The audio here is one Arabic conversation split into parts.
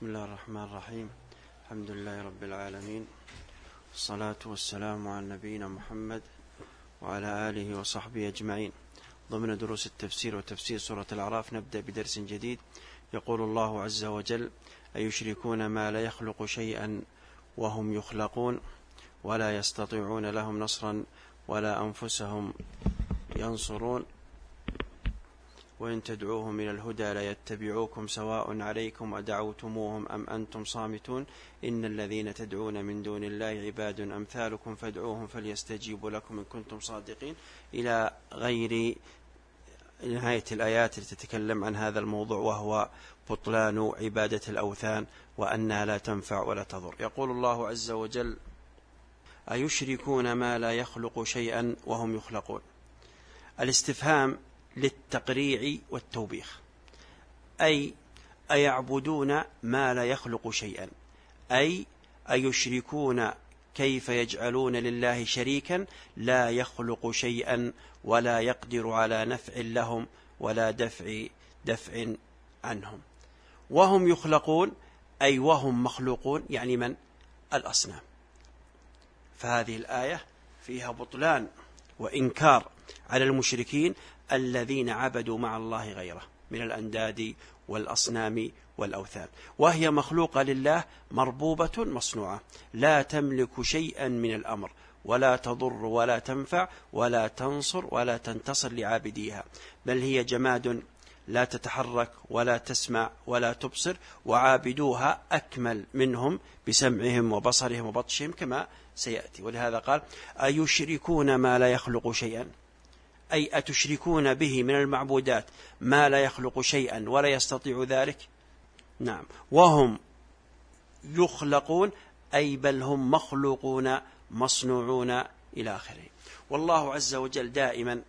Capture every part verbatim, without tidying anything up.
بسم الله الرحمن الرحيم. الحمد لله رب العالمين، والصلاة والسلام على نبينا محمد وعلى آله وصحبه أجمعين. ضمن دروس التفسير وتفسير سورة الأعراف نبدأ بدرس جديد. يقول الله عز وجل: أيشركون ما لا يخلق شيئا وهم يخلقون ولا يستطيعون لهم نصرا ولا أنفسهم ينصرون وإن تدعوهم إلى الهدى لا يتبعوكم سواء عليكم أدعوتموهم أم أنتم صامتون إن الذين تدعون من دون الله عباد أمثالكم فادعوهم فليستجيبوا لكم إن كنتم صادقين، إلى غير نهاية الآيات التي تتكلم عن هذا الموضوع، وهو بطلان عبادة الأوثان وأنها لا تنفع ولا تضر. يقول الله عز وجل: أيشركون ما لا يخلق شيئا وهم يخلقون. الاستفهام للتقريع والتوبيخ، أي أيعبدون ما لا يخلق شيئا، أي أيشركون كيف يجعلون لله شريكا لا يخلق شيئا ولا يقدر على نفع لهم ولا دفع دفع عنهم. وهم يخلقون أي وهم مخلوقون، يعني من؟ الأصنام. فهذه الآية فيها بطلان وإنكار على المشركين الذين عبدوا مع الله غيره من الأنداد والأصنام والأوثان، وهي مخلوقة لله مربوبة مصنوعة لا تملك شيئا من الأمر ولا تضر ولا تنفع ولا تنصر ولا تنتصر لعابديها، بل هي جماد لا تتحرك ولا تسمع ولا تبصر، وعابدوها أكمل منهم بسمعهم وبصرهم وبطشهم كما سيأتي. ولهذا قال: أيشركون ما لا يخلق شيئا، أي أتشركون به من المعبودات ما لا يخلق شيئا ولا يستطيع ذلك؟ نعم. وهم يخلقون أي بل هم مخلوقون مصنوعون إلى آخره. والله عز وجل دائما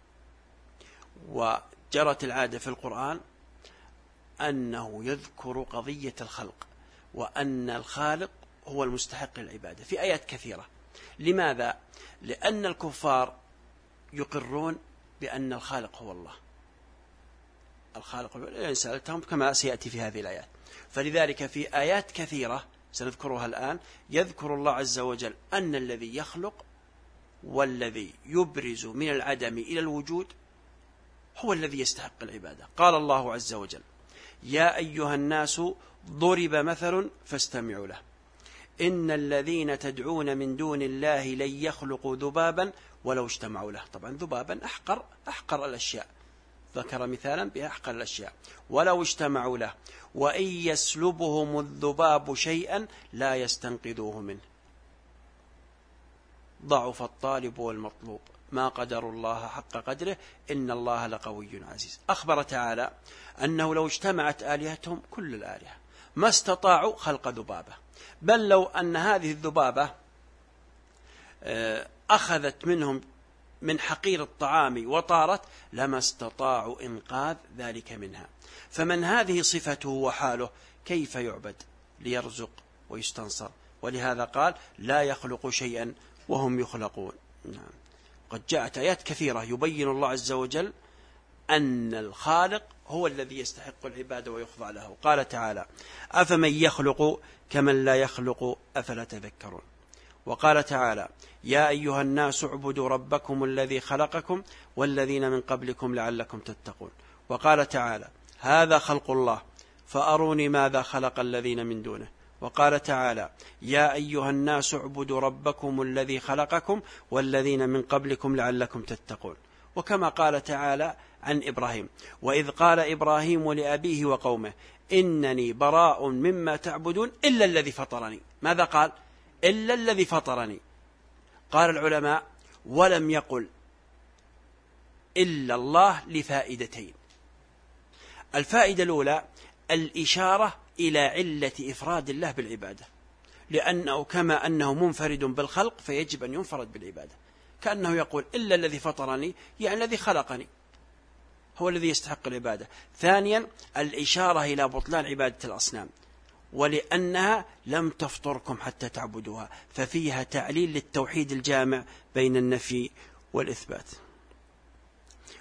وجرت العادة في القرآن أنه يذكر قضية الخلق، وأن الخالق هو المستحق للعبادة في آيات كثيرة. لماذا؟ لأن الكفار يقرون بأن الخالق هو الله، الخالق إن سألتهم كما سيأتي في هذه الآيات. فلذلك في آيات كثيرة سنذكرها الآن يذكر الله عز وجل أن الذي يخلق والذي يبرز من العدم إلى الوجود هو الذي يستحق العبادة. قال الله عز وجل: يا أيها الناس ضرب مثل فاستمعوا له إن الذين تدعون من دون الله لن يخلقوا ذبابا ولو اجتمعوا له. طبعا ذبابا أحقر أحقر الأشياء، ذكر مثالا بأحقر الأشياء. ولو اجتمعوا له وإن يسلبهم الذباب شيئا لا يستنقذوه منه ضعف الطالب والمطلوب ما قدر الله حق قدره إن الله لقوي عزيز. أخبر تعالى أنه لو اجتمعت آلهتهم كل الآلهة ما استطاعوا خلق ذبابة، بل لو أن هذه الذبابة أخذت منهم من حقير الطعام وطارت لما استطاعوا إنقاذ ذلك منها. فمن هذه صفته وحاله كيف يعبد ليرزق ويستنصر؟ ولهذا قال: لا يخلق شيئا وهم يخلقون. نعم. قد جاءت آيات كثيرة يبين الله عز وجل أن الخالق هو الذي يستحق العبادة ويخضع له. قال تعالى: أفمن يخلق كمن لا يخلق أفلا تذكرون. وقال تعالى: يا أيها الناس اعبدوا ربكم الذي خلقكم والذين من قبلكم لعلكم تتقون. وقال تعالى: هذا خلق الله فأروني ماذا خلق الذين من دونه. وقال تعالى: يا أيها الناس اعبدوا ربكم الذي خلقكم والذين من قبلكم لعلكم تتقون. وكما قال تعالى عن إبراهيم: وإذ قال إبراهيم لأبيه وقومه إنني براء مما تعبدون إلا الذي فطرني. ماذا قال؟ إلا الذي فطرني. قال العلماء: ولم يقل إلا الله لفائدتين. الفائدة الأولى الإشارة إلى علة إفراد الله بالعبادة، لأنه كما أنه منفرد بالخلق فيجب أن ينفرد بالعبادة، كأنه يقول إلا الذي فطرني يعني الذي خلقني هو الذي يستحق العبادة. ثانيا الإشارة إلى بطلان عبادة الأصنام، ولأنها لم تفطركم حتى تعبدوها، ففيها تعليل للتوحيد الجامع بين النفي والإثبات.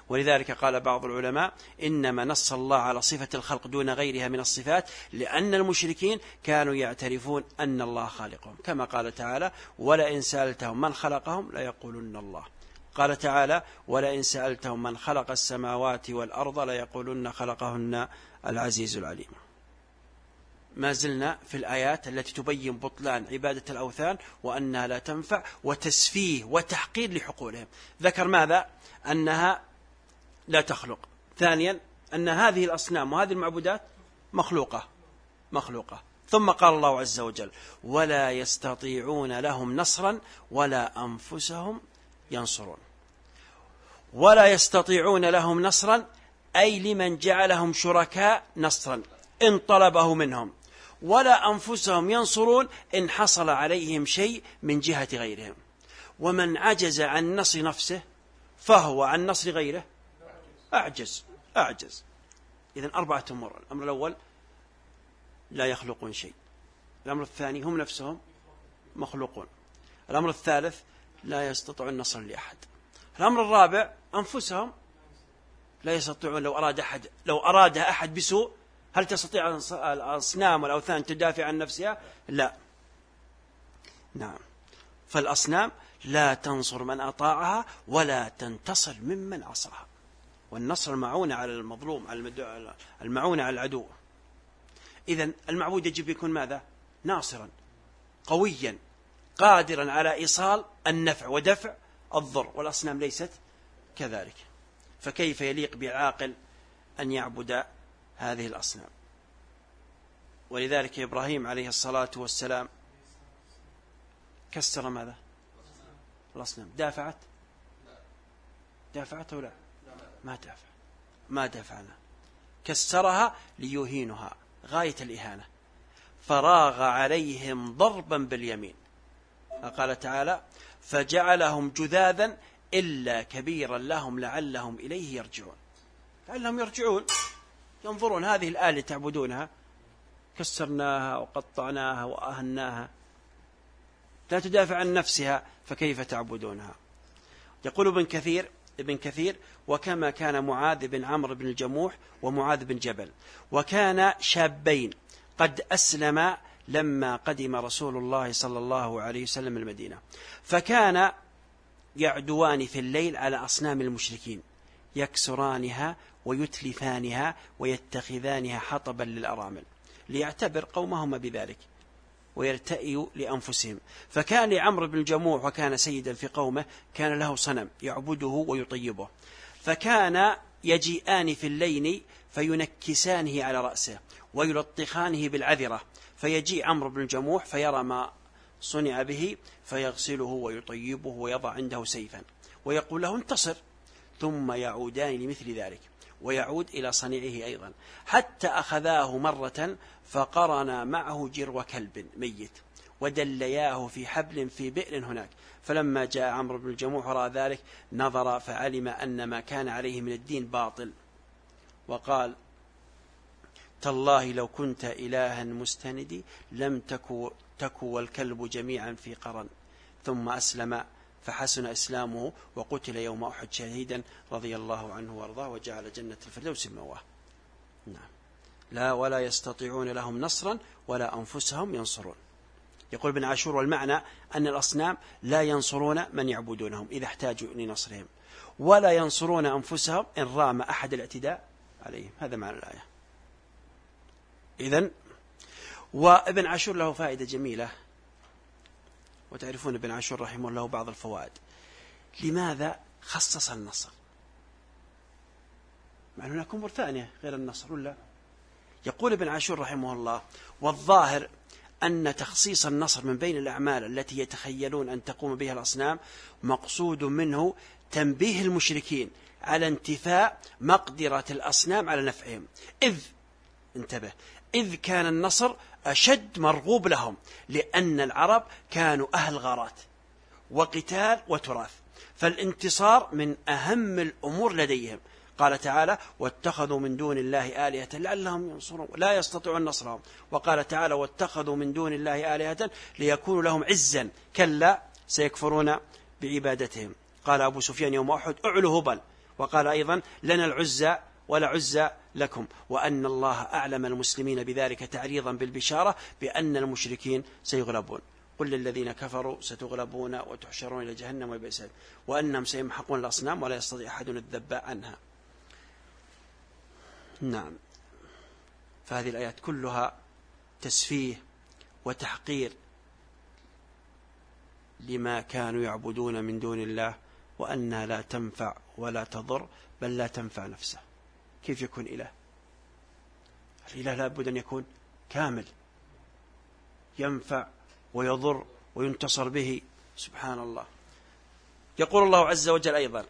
ولذلك قال بعض العلماء إنما نص الله على صفة الخلق دون غيرها من الصفات لأن المشركين كانوا يعترفون أن الله خالقهم، كما قال تعالى ولئن سألتهم من خلقهم ليقولن الله. قال تعالى ولئن سألتهم من خلق السماوات والأرض ليقولن خلقهن العزيز العليم. ما زلنا في الآيات التي تبين بطلان عبادة الأوثان وأنها لا تنفع وتسفيه وتحقير لحقولهم. ذكر ماذا؟ أنها لا تخلق. ثانيا أن هذه الأصنام وهذه المعبودات مخلوقة مخلوقة. ثم قال الله عز وجل ولا يستطيعون لهم نصرا ولا أنفسهم ينصرون. ولا يستطيعون لهم نصرا أي لمن جعلهم شركاء نصرا إن طلبه منهم، ولا أنفسهم ينصرون إن حصل عليهم شيء من جهة غيرهم. ومن عجز عن نصر نفسه فهو عن نصر غيره أعجز أعجز. إذن أربعة أمور. الأمر الأول لا يخلقون شيء. الأمر الثاني هم نفسهم مخلوقون. الأمر الثالث لا يستطيعون النصر لأحد. الأمر الرابع أنفسهم لا يستطيعون. لو أراد أحد لو أرادها أحد بسوء هل تستطيع الأصنام والأوثان تدافع عن نفسها؟ لا. نعم. فالأصنام لا تنصر من أطاعها ولا تنتصر ممن عصاها. والنصر المعونة على المظلوم، المعونة على العدو. إذن المعبود يجب يكون ماذا؟ ناصرا قويا قادرا على إيصال النفع ودفع الضر، والأصنام ليست كذلك. فكيف يليق بالعاقل أن يعبد هذه الأصنام؟ ولذلك إبراهيم عليه الصلاة والسلام كسر ماذا؟ الأصنام. دافعت دافعت ولا ما دافع ما دافعنا. كسرها ليهينها غاية الإهانة، فراغ عليهم ضربا باليمين. قال تعالى فجعلهم جذاذا إلا كبيرا لهم لعلهم إليه يرجعون. لعلهم يرجعون ينظرون هذه الآلة تعبدونها كسرناها وقطعناها وأهناها لا تدافع عن نفسها فكيف تعبدونها؟ يقول ابن كثير ابن كثير وكما كان معاذ بن عمرو بن الجموح ومعاذ بن جبل وكان شابين قد أسلم لما قدم رسول الله صلى الله عليه وسلم المدينة، فكان يعدوان في الليل على أصنام المشركين يكسرانها ويتلفانها ويتخذانها حطبا للأرامل ليعتبر قومهما بذلك ويرتئي لأنفسهم. فكان لعمرو بن الجموح وكان سيدا في قومه كان له صنم يعبده ويطيبه، فكان يجيئان في الليل فينكسانه على رأسه ويلطخانه بالعذرة، فيجيء عمرو بن الجموح فيرى ما صنع به فيغسله ويطيبه ويضع عنده سيفا ويقول له انتصر، ثم يعودان لمثل ذلك ويعود إلى صنيعه أيضا حتى أخذاه مرة فقرنا معه جرو كلب ميت ودلياه في حبل في بئر هناك، فلما جاء عمرو بن الجموح رأى ذلك نظر فعلم أن ما كان عليه من الدين باطل وقال تالله لو كنت إلها مستندي لم تكو, تكو والكلب جميعا في قرن، ثم أسلم فحسن إسلامه وقتل يوم أحد شهيدا رضي الله عنه وارضاه وجعل جنة الفردوس مأواه. نعم. لا ولا يستطيعون لهم نصرا ولا أنفسهم ينصرون. يقول ابن عاشور والمعنى أن الأصنام لا ينصرون من يعبدونهم إذا احتاجوا لنصرهم ولا ينصرون أنفسهم إن رام أحد الاعتداء عليهم. هذا معنى الآية. إذن وابن عاشور له فائدة جميلة، وتعرفون ابن عاشور رحمه الله بعض الفوائد. لماذا خصص النصر؟ مع هناك أمور ثانية غير النصر ولا؟ يقول ابن عاشور رحمه الله والظاهر أن تخصيص النصر من بين الأعمال التي يتخيلون أن تقوم بها الأصنام مقصود منه تنبيه المشركين على انتفاء مقدرة الأصنام على نفعهم، إذ انتبه إذ كان النصر أشد مرغوب لهم، لأن العرب كانوا أهل غارات وقتال وتراث، فالانتصار من أهم الأمور لديهم. قال تعالى واتخذوا من دون الله آلهة لعلهم ينصرون لا يستطيعون نصرهم، وقال تعالى واتخذوا من دون الله آلهة ليكونوا لهم عزا كلا سيكفرون بعبادتهم. قال أبو سفيان يوم أحد أعلو هبل وقال أيضا لنا العزى ولا عزى لكم، وأن الله أعلم المسلمين بذلك تعريضا بالبشارة بأن المشركين سيغلبون. قل للذين كفروا ستغلبون وتحشرون إلى جهنم وبئس المصير، وأنهم سيمحقون الأصنام ولا يستطيع أحد الذب عنها. نعم، فهذه الآيات كلها تسفيه وتحقير لما كانوا يعبدون من دون الله، وأنها لا تنفع ولا تضر، بل لا تنفع نفسه. كيف يكون إله؟ الإله لابد أن يكون كامل، ينفع ويضر وينتصر به، سبحان الله. يقول الله عز وجل أيضا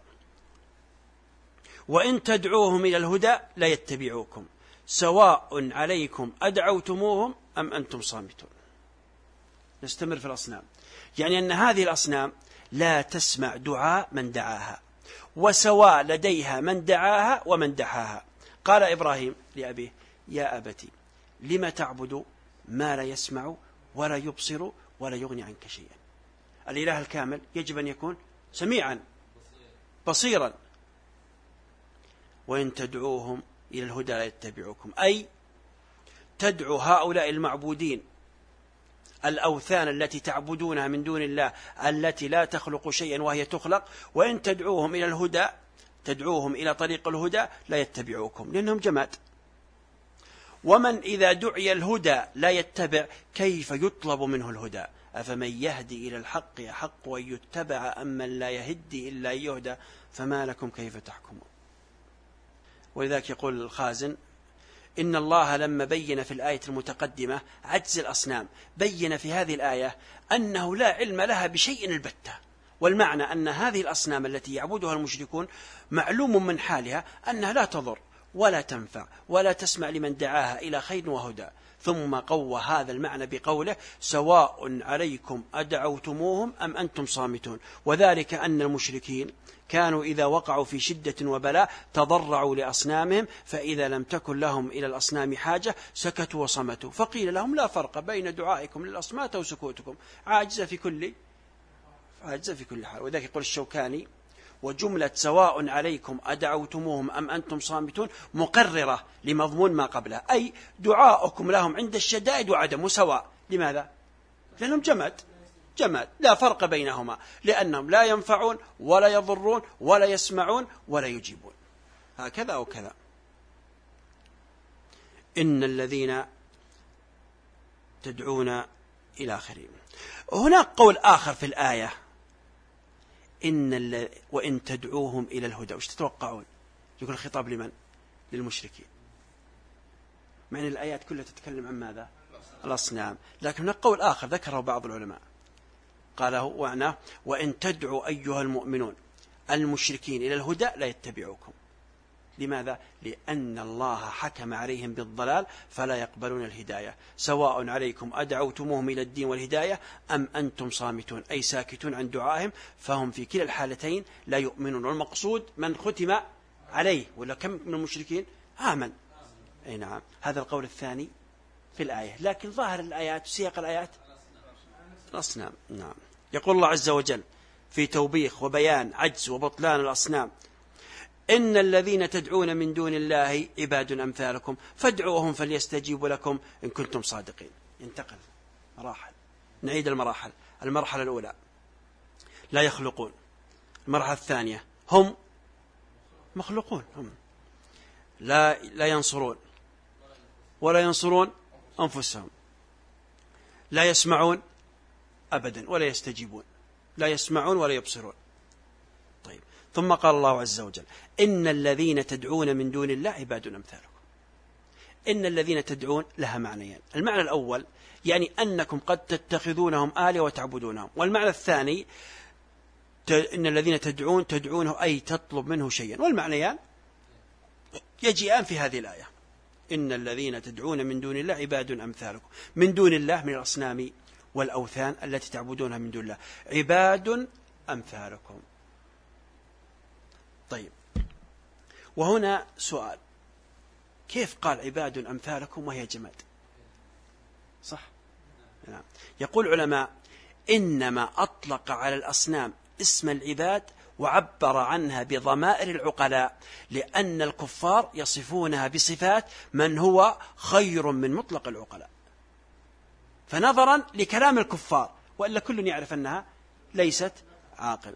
وإن تدعوهم إلى الهدى لا يتبعوكم سواء عليكم أدعوتموهم أم أنتم صامتون. نستمر في الأصنام، يعني أن هذه الأصنام لا تسمع دعاء من دعاها، وسواء لديها من دعاها ومن دعاها. قال إبراهيم لأبيه يا أبتي لم تعبد ما لا يسمع ولا يبصر ولا يغني عنك شيئا. الإله الكامل يجب أن يكون سميعا بصيرا. وإن تدعوهم إلى الهدى لا يتبعوكم، أي تدعو هؤلاء المعبودين الأوثان التي تعبدونها من دون الله التي لا تخلق شيئا وهي تخلق، وإن تدعوهم إلى الهدى تدعوهم إلى طريق الهدى لا يتبعوكم لأنهم جماد. ومن إذا دعي الهدى لا يتبع كيف يطلب منه الهدى؟ أفمن يهدي إلى الحق يحق أن يتبع أم من لا يهدي إلا أن يهدى فما لكم كيف تحكمون. ولذلك يقول الخازن إن الله لما بين في الآية المتقدمة عجز الأصنام بين في هذه الآية أنه لا علم لها بشيء البتة، والمعنى أن هذه الأصنام التي يعبدها المشركون معلوم من حالها أنها لا تضر ولا تنفع ولا تسمع لمن دعاها إلى خير وهدى. ثم قوى هذا المعنى بقوله سواء عليكم أدعوتموهم أم أنتم صامتون، وذلك أن المشركين كانوا إذا وقعوا في شدة وبلاء تضرعوا لأصنامهم، فإذا لم تكن لهم إلى الأصنام حاجة سكتوا وصمتوا، فقيل لهم لا فرق بين دعائكم للأصنام وسكوتكم، عاجزة في كل عاجزة في كل حال. وذلك يقول الشوكاني وجملة سواء عليكم أدعوتموهم أم أنتم صامتون مقررة لمضمون ما قبلها، أي دعاؤكم لهم عند الشدائد وعدم سواء. لماذا؟ لأنهم جماد جماد لا فرق بينهما، لأنهم لا ينفعون ولا يضرون ولا يسمعون ولا يجيبون، هكذا أو كذا. إن الذين تدعون إلى آخره. هناك قول آخر في الآية إن وإن تدعوهم إلى الهدى، وش تتوقعون؟ يقول الخطاب لمن؟ للمشركين، مع أن الآيات كلها تتكلم عن ماذا؟ الأصنام. لكن هناك قول آخر ذكره بعض العلماء قاله وعناه وإن تدعوا أيها المؤمنون المشركين إلى الهدى لا يتبعوكم. لماذا؟ لأن الله حكم عليهم بالضلال فلا يقبلون الهداية. سواء عليكم أدعوتموهم إلى الدين والهداية أم أنتم صامتون، أي ساكتون عن دعائهم، فهم في كلا الحالتين لا يؤمنون. والمقصود من ختم عليه، ولا كم من المشركين آمن. أي نعم، هذا القول الثاني في الآية، لكن ظاهر الآيات سياق الآيات الأصنام. نعم. يقول الله عز وجل في توبيخ وبيان عجز وبطلان الأصنام إن الذين تدعون من دون الله عباد أمثالكم فادعوهم فليستجيبوا لكم إن كنتم صادقين. ينتقل مراحل، نعيد المراحل. المرحلة الأولى لا يخلقون، المرحلة الثانية هم مخلوقون، هم لا, لا ينصرون ولا ينصرون أنفسهم، لا يسمعون أبدا ولا يستجيبون، لا يسمعون ولا يبصرون. طيب، ثم قال الله عز وجل إن الذين تدعون من دون الله عباد أمثالكم. إن الذين تدعون لها معنيان، المعنى الأول يعني أنكم قد تتخذونهم آلهة وتعبدونهم، والمعنى الثاني إن الذين تدعون تدعونه أي تطلب منه شيئا، والمعنيان يجيئان في هذه الآية. إن الذين تدعون من دون الله عباد أمثالكم، من دون الله من الأصنام والأوثان التي تعبدونها من دون الله، عباد أمثالكم. طيب، وهنا سؤال، كيف قال عباد أمثالكم وهي جماد؟ صح؟ نعم. يقول علماء إنما أطلق على الأصنام اسم العباد وعبر عنها بضمائر العقلاء لأن الكفار يصفونها بصفات من هو خير من مطلق العقلاء، فنظرا لكلام الكفار، وإلا كل يعرف أنها ليست عاقل،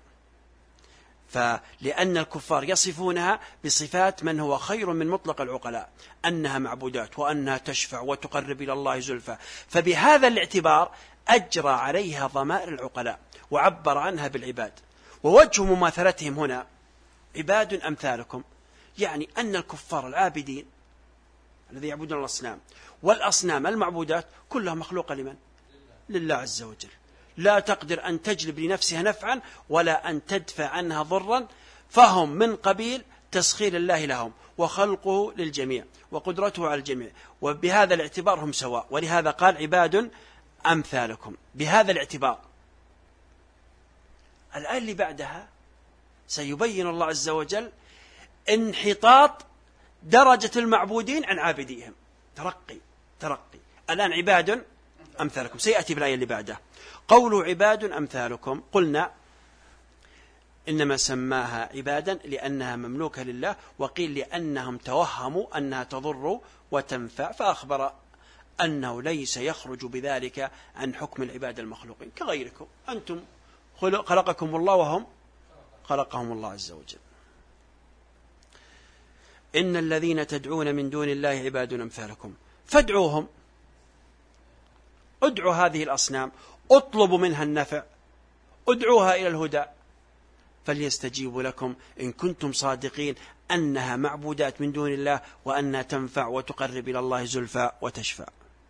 فلأن الكفار يصفونها بصفات من هو خير من مطلق العقلاء، أنها معبودات وأنها تشفع وتقرب إلى الله زلفى، فبهذا الاعتبار أجرى عليها ضمائر العقلاء وعبر عنها بالعباد. ووجه مماثلتهم هنا عباد أمثالكم، يعني أن الكفار العابدين الذي يعبدون الأصنام والأصنام المعبودات كلها مخلوقة لمن؟ لله عز وجل، لا تقدر أن تجلب لنفسها نفعا ولا أن تدفع عنها ضرا، فهم من قبيل تسخير الله لهم وخلقه للجميع وقدرته على الجميع، وبهذا الاعتبار هم سواء، ولهذا قال عباد أمثالكم بهذا الاعتبار. الآية اللي بعدها سيبين الله عز وجل انحطاط درجة المعبودين عن عابديهم، ترقي ترقي. الآن عباد أمثالكم، سيأتي بالآية اللي بعدها قولوا عباد أمثالكم. قلنا إنما سماها عبادا لأنها مملوكة لله، وقيل لأنهم توهموا أنها تضر وتنفع، فأخبر أنه ليس يخرج بذلك عن حكم العباد المخلوقين كغيركم، أنتم خلقكم الله وهم خلقهم الله عز وجل. إن الذين تدعون من دون الله عباد أمثالكم فادعوهم، ادعوا هذه الأصنام، اطلبوا منها النفع، ادعوها إلى الهدى، فليستجيبوا لكم إن كنتم صادقين أنها معبودات من دون الله وأنها تنفع وتقرب إلى الله زلفى وتشفع،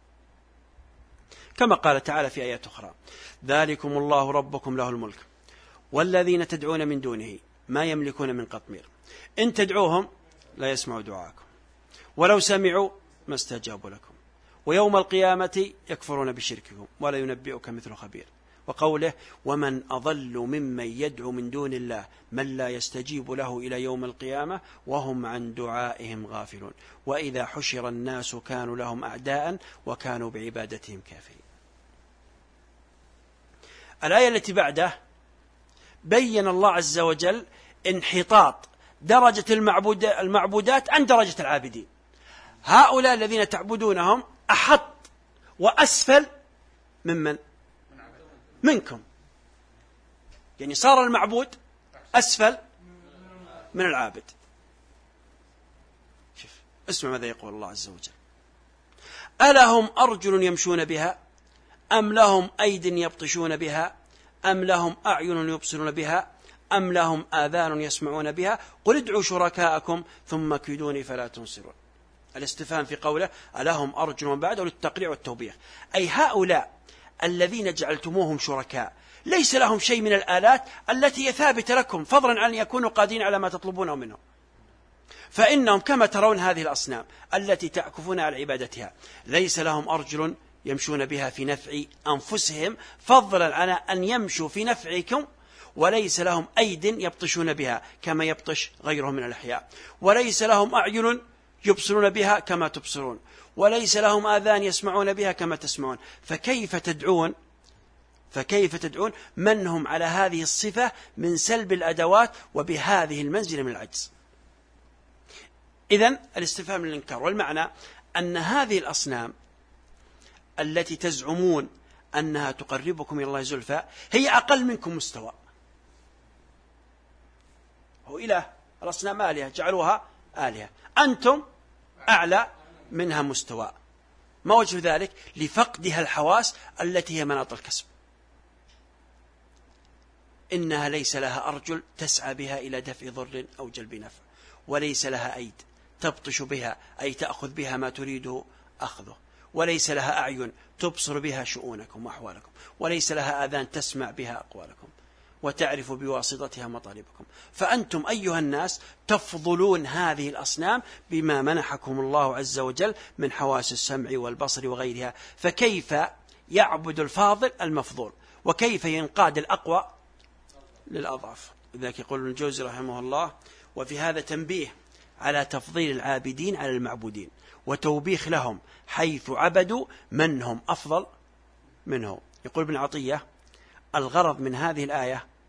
كما قال تعالى في آيات أخرى ذلكم الله ربكم له الملك والذين تدعون من دونه ما يملكون من قطمير إن تدعوهم لا يسمعوا دعاءكم ولو سمعوا ما استجابوا لكم ويوم القيامة يكفرون بشرككم ولا ينبئك مثل خبير. وقوله ومن أضل ممن يدعو من دون الله من لا يستجيب له إلى يوم القيامة وهم عن دعائهم غافلون وإذا حشر الناس كانوا لهم أعداء وكانوا بعبادتهم كافرين. الآية التي بعده بين الله عز وجل انحطاط درجة المعبود المعبودات عن درجة العابدين. هؤلاء الذين تعبدونهم أحط وأسفل ممن منكم، يعني صار المعبود أسفل من العابد. شوف اسمع ماذا يقول الله عز وجل ألهم أرجل يمشون بها أم لهم أيد يبطشون بها أم لهم أعين يبصرون بها أم لهم آذان يسمعون بها قل ادعوا شركاءكم ثم كيدوني فلا تنصرون. الاستفهام في قوله ألهم أرجل من بعده للتقريع والتوبيخ، أي هؤلاء الذين جعلتموهم شركاء ليس لهم شيء من الآلات التي هي ثابتة لكم فضلا عن يكونوا قادرين على ما تطلبونه منهم، فإنهم كما ترون هذه الأصنام التي تعكفون على عبادتها ليس لهم أرجل يمشون بها في نفع أنفسهم فضلا عن أن يمشوا في نفعكم، وليس لهم أيد يبطشون بها كما يبطش غيرهم من الأحياء، وليس لهم أعين يبصرون بها كما تبصرون، وليس لهم آذان يسمعون بها كما تسمعون، فكيف تدعون فكيف تدعون من هم على هذه الصفة من سلب الأدوات وبهذه المنزلة من العجز. إذن الاستفهام للإنكار، والمعنى أن هذه الأصنام التي تزعمون أنها تقربكم إلى الله زلفى هي أقل منكم مستوى. هو إله، الأصنام آلهة جعلوها آلهة، أنتم أعلى منها مستوى. ما وجه ذلك؟ لفقدها الحواس التي هي مناط الكسب. إنها ليس لها أرجل تسعى بها إلى دفع ضر أو جلب نفع، وليس لها أيد تبطش بها أي تأخذ بها ما تريد أخذه، وليس لها أعين تبصر بها شؤونكم وأحوالكم، وليس لها آذان تسمع بها أقوالكم وتعرف بواسطتها مطالبكم. فأنتم أيها الناس تفضلون هذه الأصنام بما منحكم الله عز وجل من حواس السمع والبصر وغيرها، فكيف يعبد الفاضل المفضول وكيف ينقاد الأقوى للأضعف؟ لذلك يقول ابن الجوزي رحمه الله وفي هذا تنبيه على تفضيل العابدين على المعبودين وتوبيخ لهم حيث عبدوا من هم أفضل منه. يقول ابن عطية الغرض من هذه الآية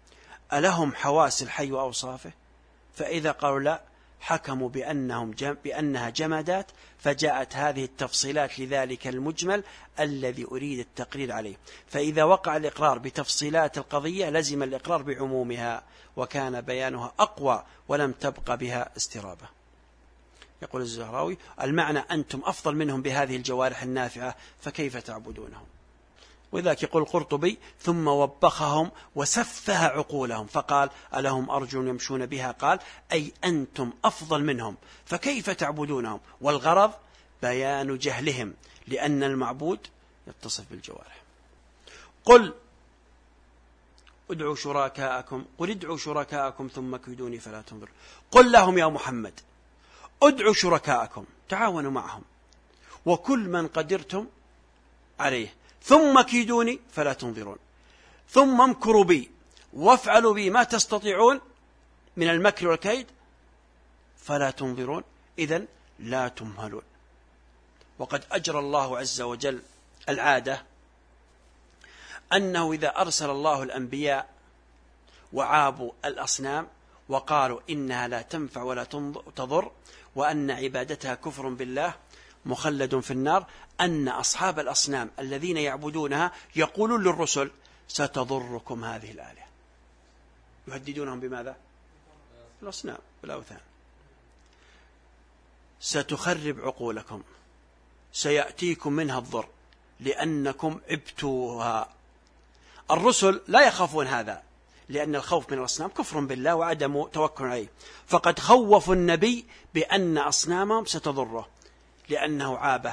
ألهم حواس الحي وأوصافه؟ فإذا قالوا لا حكموا بأنهم جم بأنها جمادات، فجاءت هذه التفصيلات لذلك المجمل الذي أريد التقرير عليه. فإذا وقع الإقرار بتفصيلات القضية لزم الإقرار بعمومها، وكان بيانها أقوى ولم تبق بها استرابة. يقول الزهراوي: المعنى أنتم أفضل منهم بهذه الجوارح النافعة، فكيف تعبدونهم؟ وذلك يقول القرطبي: ثم وبخهم وسفه عقولهم فقال: ألهم أرجل يمشون بها؟ قال: أي أنتم أفضل منهم، فكيف تعبدونهم؟ والغرض بيان جهلهم، لأن المعبود يتصف بالجوارح. قل ادعوا شركاءكم قل ادعوا شركاءكم ثم كيدوني فلا تنظر. قل لهم يا محمد: ادعوا شركاءكم، تعاونوا معهم، وكل من قدرتم عليه، ثم كيدوني فلا تنظرون، ثم امكروا بي وافعلوا بي ما تستطيعون من المكر والكيد فلا تنظرون، إذن لا تمهلون. وقد أجرى الله عز وجل العادة أنه إذا أرسل الله الأنبياء وعابوا الأصنام وقالوا إنها لا تنفع ولا تضر وأن عبادتها كفر بالله مخلد في النار، أن أصحاب الأصنام الذين يعبدونها يقولون للرسل: ستضركم هذه الآلهة. يهددونهم بماذا؟ الأصنام والأوثان. ستخرب عقولكم، سيأتيكم منها الضر لأنكم عبتوها. الرسل لا يخافون هذا، لأن الخوف من الأصنام كفر بالله وعدم توكل عليه، فقد خوفوا النبي بأن أصنامهم ستضره لأنه عابه،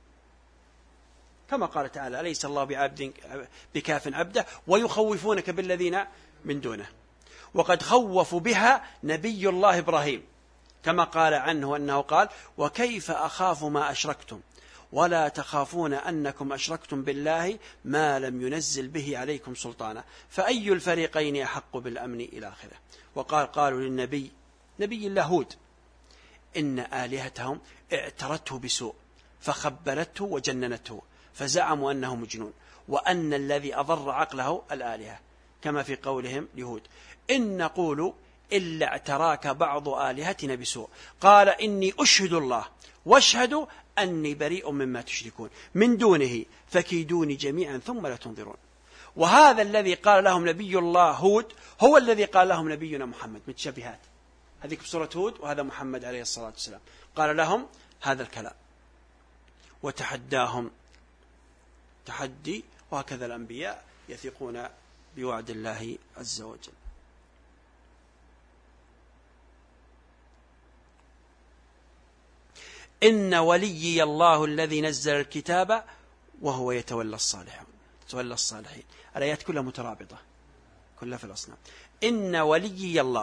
كما قال تعالى: أليس الله بعبد بكاف عبده ويخوفونك بالذين من دونه. وقد خوفوا بها نبي الله إبراهيم، كما قال عنه أنه قال: وكيف أخاف ما أشركتم ولا تخافون أنكم أشركتم بالله ما لم ينزل به عليكم سلطانا فأي الفريقين أحق بالأمن إلى آخره. وقال قالوا للنبي نبي الله هود: إن آلهتهم اعترته بسوء فخبلته وجننته فزعموا أنه مجنون، وأن الذي أضر عقله الآلهة، كما في قولهم لهود: إن نقول إلا اعتراك بعض آلهتنا بسوء قال إني أشهد الله واشهدوا أني بريء مما تشركون من دونه فكيدوني جميعا ثم لا تنظرون. وهذا الذي قال لهم نبي الله هود هو الذي قال لهم نبينا محمد، متشابهات، هذيك بسورة هود وهذا محمد عليه الصلاة والسلام، قال لهم هذا الكلام وتحداهم تحدي. وهكذا الأنبياء يثقون بوعد الله عز وجل. إن وليي الله الذي نزل الكتاب وهو يتولى الصالحين يتولى الصالحين. الآيات كلها مترابطة، كلها في الأصنام. إن وليي الله،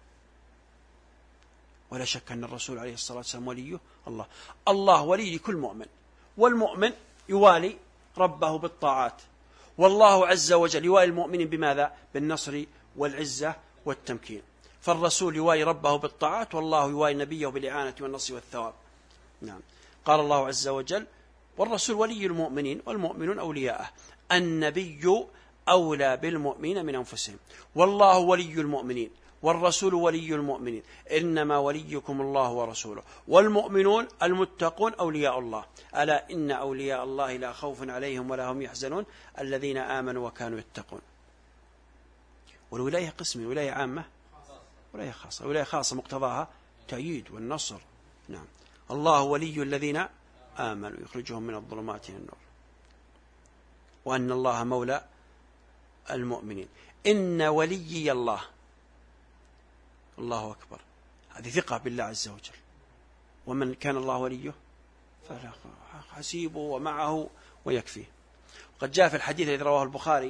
ولا شك أن الرسول عليه الصلاة والسلام وليه الله. الله ولي كل مؤمن، والمؤمن يوالي ربه بالطاعات، والله عز وجل يوالي المؤمنين بماذا؟ بالنصر والعزة والتمكين. فالرسول يوالي ربه بالطاعات، والله يوالي نبيه بالإعانة والنصر والثواب. نعم. قال الله عز وجل: والرسول ولي المؤمنين والمؤمنون أولياءه. النبي أولى بالمؤمنين من أنفسهم، والله ولي المؤمنين والرسول ولي المؤمنين، إنما وليكم الله ورسوله والمؤمنون المتقون أولياء الله، ألا إن أولياء الله لا خوف عليهم ولا هم يحزنون الذين آمنوا وكانوا يتقون. والولاية قسم: ولاية عامة ولاية خاصة. الولاية خاصة مقتضاها تأييد والنصر. نعم. الله ولي الذين آمنوا يخرجهم من الظلمات إلى النور، وأن الله مولى المؤمنين. إن وليي الله، الله أكبر، هذه ثقة بالله عز وجل. ومن كان الله وليه فلا حسيبه ومعه ويكفيه. وقد جاء في الحديث الذي رواه البخاري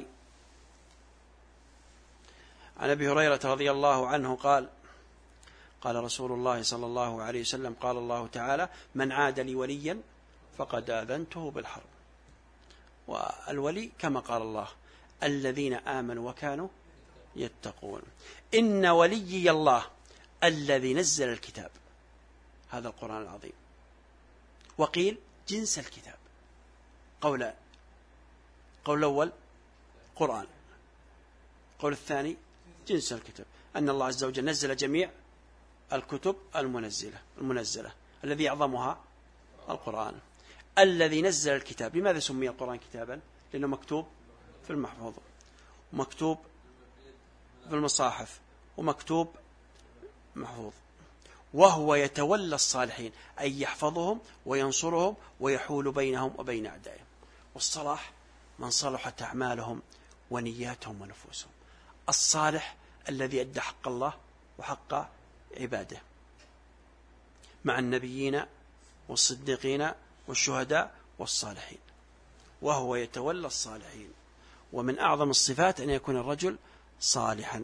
عن أبي هريرة رضي الله عنه قال: قال رسول الله صلى الله عليه وسلم: قال الله تعالى: من عاد لي وليا فقد آذنته بالحرب. والولي كما قال الله: الذين آمنوا وكانوا يتقون. إن وليي الله الذي نزل الكتاب، هذا القرآن العظيم. وقيل جنس الكتاب، قولان: قول الأول قرآن، قول الثاني جنس الكتب، أن الله عز وجل نزل جميع الكتب المنزلة المنزلة الذي أعظمها القرآن. الذي نزل الكتاب، لماذا سمي القرآن كتابا؟ لأنه مكتوب في المحفوظ، ومكتوب في المصاحف، ومكتوب محفوظ. وهو يتولى الصالحين، أي يحفظهم وينصرهم ويحول بينهم وبين أعدائهم. والصلاح من صلحت أعمالهم ونياتهم ونفوسهم. الصالح الذي أدى حق الله وحق عباده مع النبيين والصديقين والشهداء والصالحين. وهو يتولى الصالحين، ومن أعظم الصفات أن يكون الرجل صالحا.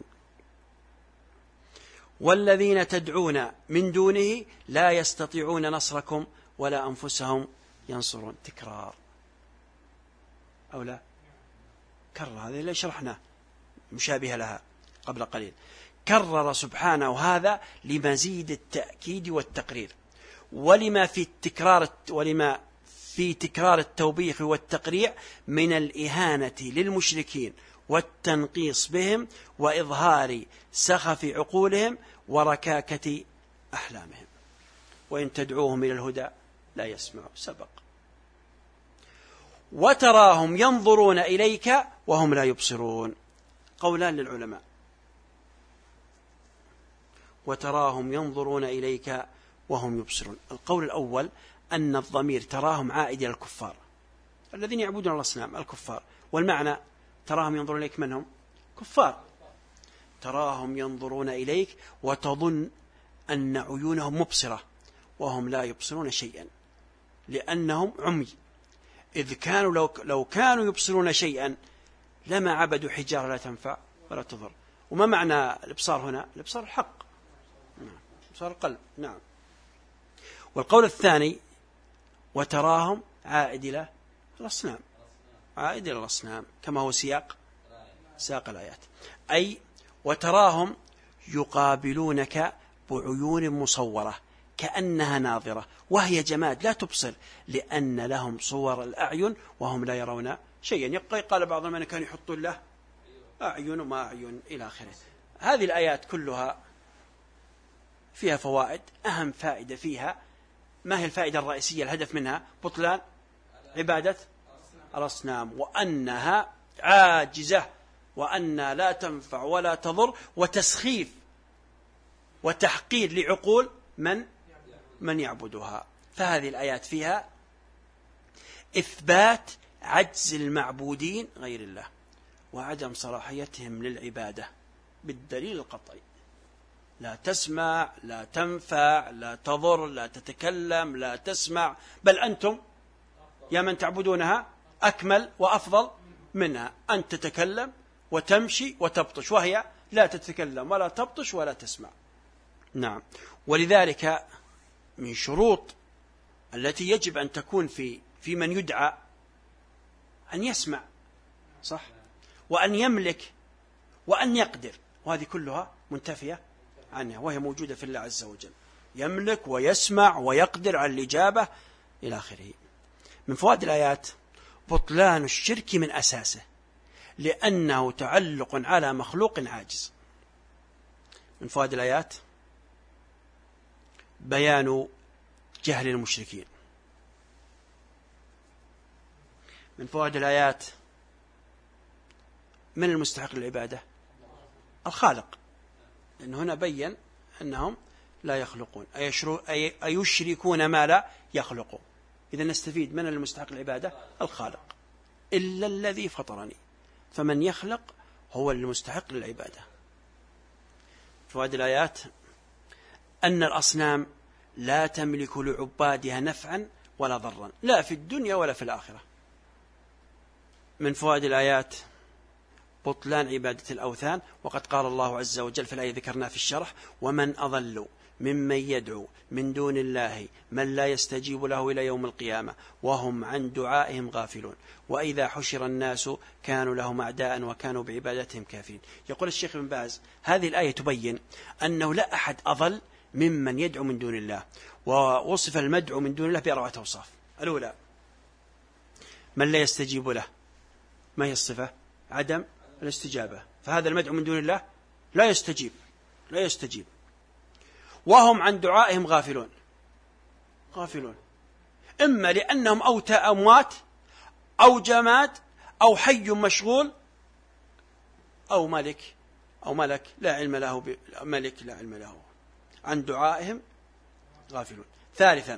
والذين تدعون من دونه لا يستطيعون نصركم ولا أنفسهم ينصرون. تكرار أو لا؟ كرر، هذا اللي شرحنا مشابه لها قبل قليل. كرر سبحانه هذا لمزيد التأكيد والتقرير، ولما في التكرار ولما في تكرار التوبيخ والتقريع من الإهانة للمشركين والتنقيص بهم وإظهار سخف عقولهم وركاكة أحلامهم. وإن تدعوهم إلى الهدى لا يسمعوا. سبق. وتراهم ينظرون إليك وهم لا يبصرون. قولان للعلماء. وتراهم ينظرون إليك وهم يبصرون. القول الأول أن الضمير تراهم عائد إلى الكفار الذين يعبدون الأصنام، الكفار. والمعنى تراهم ينظرون إليك، من هم؟ كفار. تراهم ينظرون إليك وتظن أن عيونهم مبصرة وهم لا يبصرون شيئا لأنهم عمي. إذ كانوا لو, لو كانوا يبصرون شيئا لما عبدوا حجارة لا تنفع ولا تضر. وما معنى الإبصار هنا؟ الإبصار الحق، نعم. إبصار القلب، نعم. والقول الثاني وتراهم عائد إلى الأصنام، عائد إلى الأصنام كما هو سياق ساق الآيات. أي وتراهم يقابلونك بعيون مصورة كأنها ناظرة وهي جماد لا تبصر، لأن لهم صور الأعين وهم لا يرون شيئا. قال بعض من كان يحطون له أعين وما أعين إلى آخره. هذه الآيات كلها فيها فوائد. أهم فائدة فيها، ما هي الفائدة الرئيسية الهدف منها؟ بطلان عبادة الأصنام، وأنها عاجزة، وأنها لا تنفع ولا تضر، وتسخيف وتحقير لعقول من من يعبدها. فهذه الآيات فيها إثبات عجز المعبودين غير الله وعدم صلاحيتهم للعبادة بالدليل القطعي. لا تسمع، لا تنفع، لا تضر، لا تتكلم، لا تسمع، بل أنتم يا من تعبدونها أكمل وأفضل منها. أن تتكلم وتمشي وتبطش، وهي لا تتكلم ولا تبطش ولا تسمع. نعم. ولذلك من شروط التي يجب أن تكون في في من يدعى أن يسمع، صح، وأن يملك وأن يقدر، وهذه كلها منتفية عنها، وهي موجودة في الله عز وجل. يملك ويسمع ويقدر على الإجابة إلى آخره. من فوائد الآيات بطلان الشرك من أساسه، لأنه تعلق على مخلوق عاجز. من فوائد الآيات بيان جهل المشركين. من فوائد الآيات من المستحق للعبادة؟ الخالق، لأن هنا بيّن أنهم لا يخلقون، أيشركون ما لا يخلقون. إذا نستفيد من المستحق للعبادة الخالق، إلا الذي فطرني، فمن يخلق هو المستحق للعبادة. فوائد الآيات أن الأصنام لا تملك لعبادها نفعا ولا ضرا، لا في الدنيا ولا في الآخرة. من فوائد الآيات بطلان عبادة الأوثان، وقد قال الله عز وجل في الآية ذكرنا في الشرح: ومن أضل ممن يدعو من دون الله من لا يستجيب له إلى يوم القيامة وهم عن دعائهم غافلون وإذا حشر الناس كانوا لهم أعداء وكانوا بعبادتهم كافرين. يقول الشيخ ابن باز هذه الآية تبين أنه لا أحد أضل ممن يدعو من دون الله، ووصف المدعو من دون الله بأربعة أوصاف. الأولى من لا يستجيب له، ما هي الصفة؟ عدم الاستجابة، فهذا المدعو من دون الله لا يستجيب لا يستجيب وهم عن دعائهم غافلون غافلون إما لأنهم أو أموات أو جماد أو حي مشغول أو ملك أو ملك لا علم له ب... ملك لا علم له عن دعائهم غافلون. ثالثا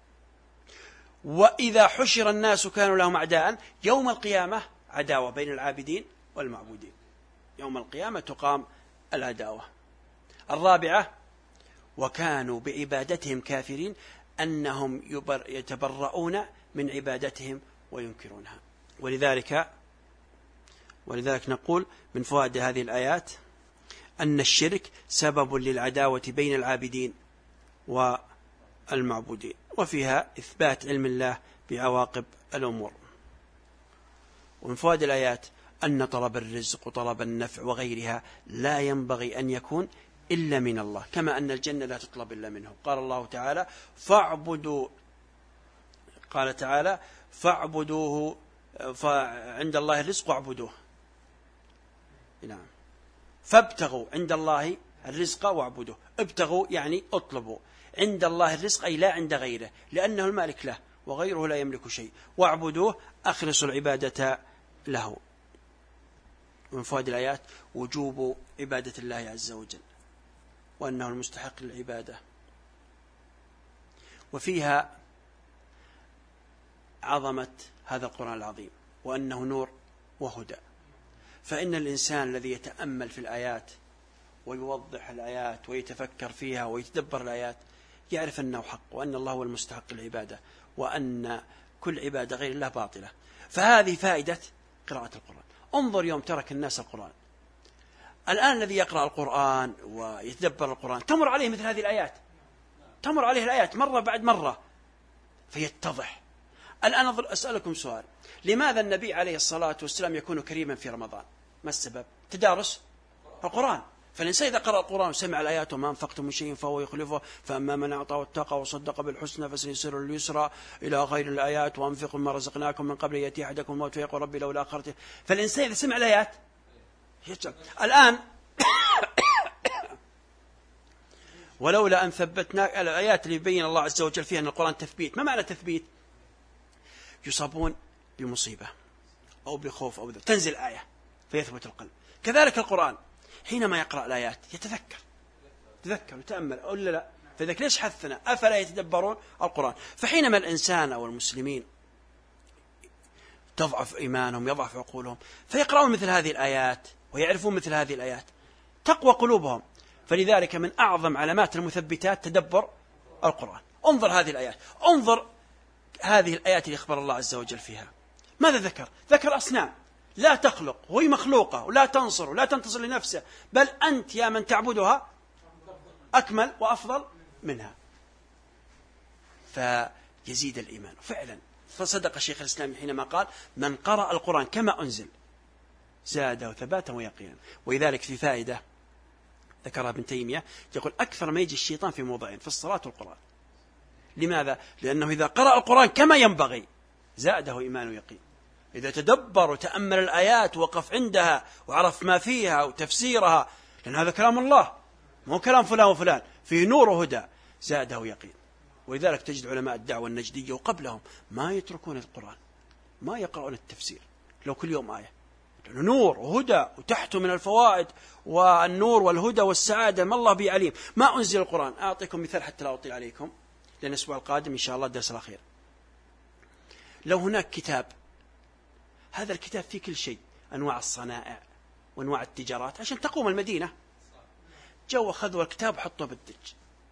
وإذا حشر الناس كانوا لهم أعداء يوم القيامة عداوة بين العابدين والمعبودين يوم القيامة تقام العداوة. الرابعة وكانوا بعبادتهم كافرين أنهم يبر... يتبرؤون من عبادتهم وينكرونها. ولذلك ولذلك نقول من فوائد هذه الآيات أن الشرك سبب للعداوة بين العابدين والمعبودين وفيها إثبات علم الله بعواقب الأمور. ومن فوائد الآيات أن طلب الرزق وطلب النفع وغيرها لا ينبغي أن يكون إلا من الله كما أن الجنة لا تطلب إلا منه. قال الله تعالى فاعبدوا قال تعالى فاعبدوه فعند الله الرزق واعبدوه. نعم فابتغوا عند الله الرزق واعبدوه. ابتغوا يعني اطلبوا عند الله الرزق أي لا عند غيره لأنه المالك له وغيره لا يملك شيء. واعبدوه أخلصوا العبادة له. ومن فوائد الآيات وجوب عبادة الله عز وجل وأنه المستحق للعبادة. وفيها عظمة هذا القرآن العظيم وأنه نور وهدى. فإن الإنسان الذي يتأمل في الآيات ويوضح الآيات ويتفكر فيها ويتدبر الآيات يعرف أنه حق وأن الله هو المستحق العبادة وأن كل عبادة غير الله باطلة. فهذه فائدة قراءة القرآن. انظر يوم ترك الناس القرآن الآن الذي يقرأ القرآن ويتدبر القرآن تمر عليه مثل هذه الآيات تمر عليه الآيات مرة بعد مرة فيتضح. الآن أسألكم سؤال لماذا النبي عليه الصلاة والسلام يكون كريما في رمضان؟ ما السبب؟ تدارس القرآن. فالإنسان إذا قرأ القرآن وسمع الآيات وما أنفقتم من شيء فهو يخلفه فأما من أعطى واتقى وصدق بالحسنى فسيسر اليسرى إلى غير الآيات وأنفقوا مما رزقناكم من قبل يأتي أحدكم الموت فيقول ربي لولا أخرته. فالإنسان إذا سمع الآيات يجب. الآن ولولا أن ثبتنا الآيات اللي يبين الله عز وجل فيها أن القرآن تثبيت. ما معنى تثبيت؟ يصابون بمصيبة أو بخوف أو ذلك تنزل آية فيثبت القلب. كذلك القرآن حينما يقرأ الآيات يتذكر تذكر وتأمل أولا لا. فذلك ليش حثنا أفلا يتدبرون القرآن. فحينما الإنسان أو المسلمين تضعف إيمانهم يضعف عقولهم فيقرأون مثل هذه الآيات ويعرفون مثل هذه الآيات تقوى قلوبهم. فلذلك من أعظم علامات المثبتات تدبر القرآن. انظر هذه الآيات انظر هذه الآيات اللي أخبر الله عز وجل فيها ماذا ذكر؟ ذكر أصنام لا تخلق وهي مخلوقة ولا تنصر ولا تنتصر لنفسه بل أنت يا من تعبدها أكمل وأفضل منها. فيزيد الإيمان فعلا. فصدق الشيخ الإسلام حينما قال من قرأ القرآن كما أنزل زاده ثباتا ويقينا. ولذلك في فائدة ذكرها ابن تيمية يقول أكثر ما يجي الشيطان في موضعين في الصلاة والقرآن. لماذا؟ لأنه إذا قرأ القرآن كما ينبغي زاده إيمان ويقين. إذا تدبر وتأمل الآيات ووقف عندها وعرف ما فيها وتفسيرها لأن هذا كلام الله مو كلام فلان وفلان فيه نور وهدى زاده يقين. ولذلك تجد علماء الدعوة النجدية وقبلهم ما يتركون القرآن ما يقرؤون التفسير لو كل يوم آية لأنه نور وهدى وتحته من الفوائد والنور والهدى والسعادة ما الله به عليم. ما أنزل القرآن. أعطيكم مثال حتى لا أطيل عليكم لأن الأسبوع القادم إن شاء الله الدرس الأخير. لو هناك كتاب هذا الكتاب فيه كل شيء أنواع الصنائع وأنواع التجارات عشان تقوم المدينة جو أخذوا الكتاب وحطوه بالدج.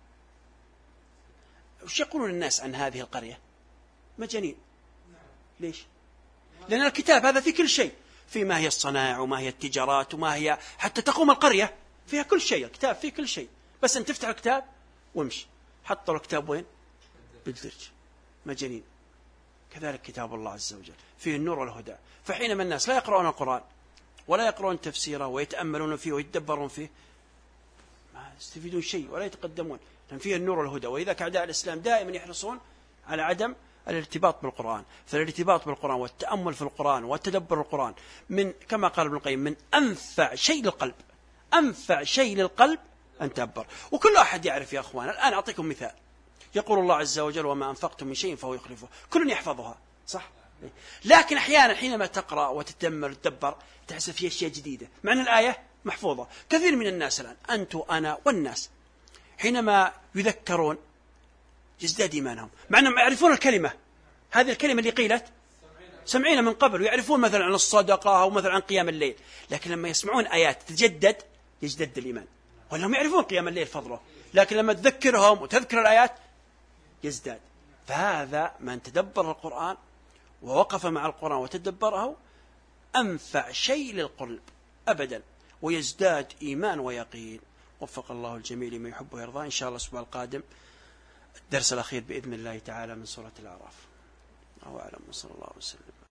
وش يقولون الناس عن هذه القرية؟ مجانين. ليش؟ لأن الكتاب هذا فيه كل شيء في ما هي الصنائع وما هي التجارات وما هي حتى تقوم القرية فيها كل شيء. الكتاب فيه كل شيء بس أن تفتح الكتاب وامشي. حطوا الكتاب وين؟ بالدرج. مجانين. كذلك كتاب الله عز وجل فيه النور والهدى. فحينما الناس لا يقرؤون القرآن ولا يقرؤون تفسيره ويتأملون فيه ويتدبرون فيه ما يستفيدون شيء ولا يتقدمون لأن فيه النور والهدى. وإذا كأعداء الإسلام دائما يحرصون على عدم الارتباط بالقرآن. فالارتباط بالقرآن والتأمل في القرآن والتدبر القرآن من كما قال ابن القيم من أنفع شيء للقلب أنفع شيء للقلب أن تدبر. وكل أحد يعرف يا أخوان. الآن أعطيكم مثال. يقول الله عز وجل وما أنفقتم من شيء فهو يخلفه. كل يحفظها صح؟ لكن أحيانا حينما تقرأ وتتأمل وتدبر تحس في أشياء جديدة مع أن الآية محفوظة. كثير من الناس الآن أنت وأنا والناس حينما يذكرون يزداد إيمانهم مع أنهم يعرفون الكلمة، هذه الكلمة اللي قيلت سمعينا من قبل، ويعرفون مثلا عن الصدقة أو مثلا عن قيام الليل، لكن لما يسمعون آيات تتجدد يجدد الإيمان. ولهم يعرفون قيام الليل فضله، لكن لما تذكرهم وتذكر الآيات يزداد. فهذا من تدبر القرآن ووقف مع القرآن وتدبره أنفع شيء للقلب أبدا، ويزداد إيمان ويقين. وفق الله الجميع لما يحب ويرضى. إن شاء الله الأسبوع القادم الدرس الأخير بإذن الله تعالى من سورة الأعراف. الله أعلم وصلى الله وسلم.